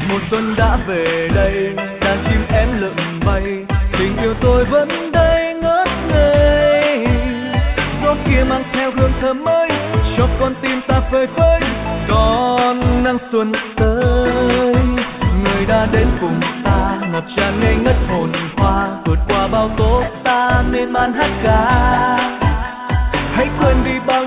Mùa xuân đã về đây, đàn chim én lượn bay, tình yêu tôi vẫn đây ngất ngây. Gió kia mang theo hương thơm mới, cho con tim ta phơi phới, đón nắng xuân tới. Người đã đến cùng ta, ngập tràn ngây ngất hồn hoa, vượt qua bao tố ta miên man hát ca. Hãy quên đi bao